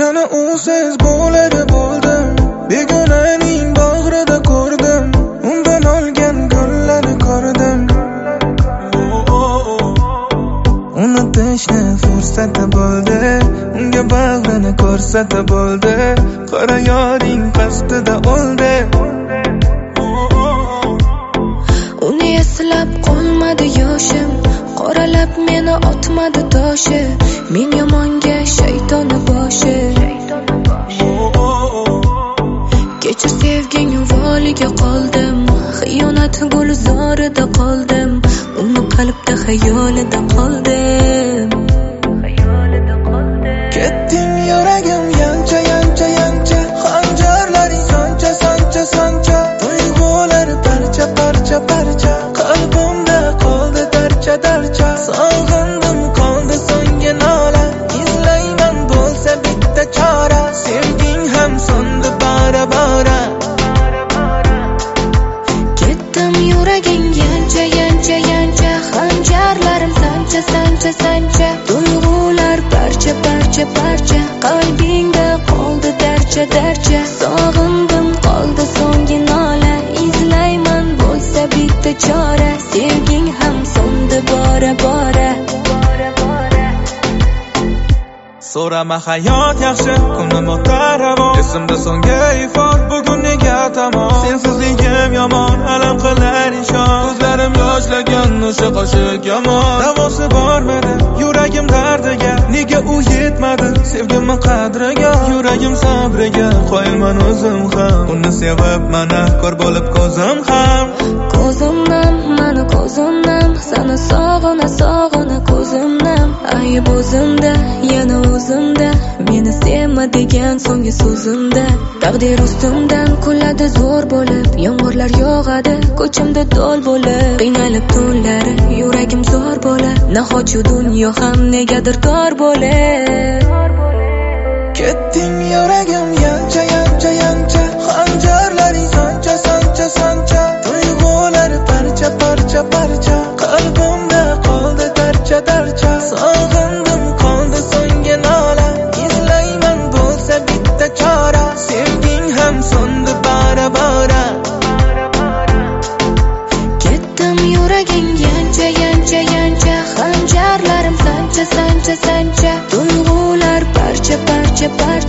Yana usiz bo'laga bo'ldim, begonaning bag'rida ko'rdim, undan olgan gullarni ko'rdim. Unutishni fursati bo'ldi, unga bag'rini ko'rsatib bo'ldi, qora yoring qasdida o'ldi. Uni eslab qolmadi yoshim, qoralab meni otmadi toshi, men yomonga shaytoni boshi. Kechir sevging uvoliga qoldim, xiyonat gulzorida qoldim, uni qalbda xayolida qoldim. Ketding yuragim yancha yancha yancha, xanjarlaring sancha sancha sancha, tuyg'ular parcha parcha parcha, qalbimda qoldi darcha darcha. Sog'indim qoldi so'nggi nola, izlayman bo'lsa bitta chora, sevging ham so'ndi bora bora. Ketdim yuraging yancha yancha yancha, xanjarlarim sancha sancha sancha, tuyg'ular parcha parcha parcha, qalbingda qoldi darcha darcha. Sog'indim qoldi so'nggi nola, izlayman bo'lsa bitta chora, sevging ham so'ndi bora bora. So'rama hayot yaxshi, kunim o'tar ravon, esimda so'nggi ifor, bugun nega tamom. Sensizligim yomon, alam qilar ishon, ko'zlarim yoshlagan o'sha qoshiq yomon. Davosi bormadi yuragim dardiga, nega u yetmadi sevgimning qadriga. Yuragim sabriga qo'yman o'zim ham, uni sevib mana ko'r bo'lib ko'zim ham. Ko'zimdan, mani ko'zimdan, seni sog'ina sog'ina ko'zimdan. Ayb o'zimda, yana o'zimda, meni sevma degan so'nggi so'zimda. Taqdir ustimdan kuladi zo'r bo'lib, yomg'irlar yog'adi ko'chimda do'l bo'lib, qiynalib tunlari yuragim zo'r bo'lib, nahotchi dunyo ham negadir tor bo'lib. Ketding yuragim yancha yancha yancha, xanjarlaring sancha sancha sancha, tuyg'ular parcha parcha parcha, qalbimda qoldi darcha darcha. Sog'indim qoldi so'nggi nola, izlayman bo'lsa bitta chora, sevging ham so'ndi bora bora. Ketdim yuraging yancha yancha yancha, xanjarlarim sancha sancha sancha, tuyg'ular parcha parcha parcha.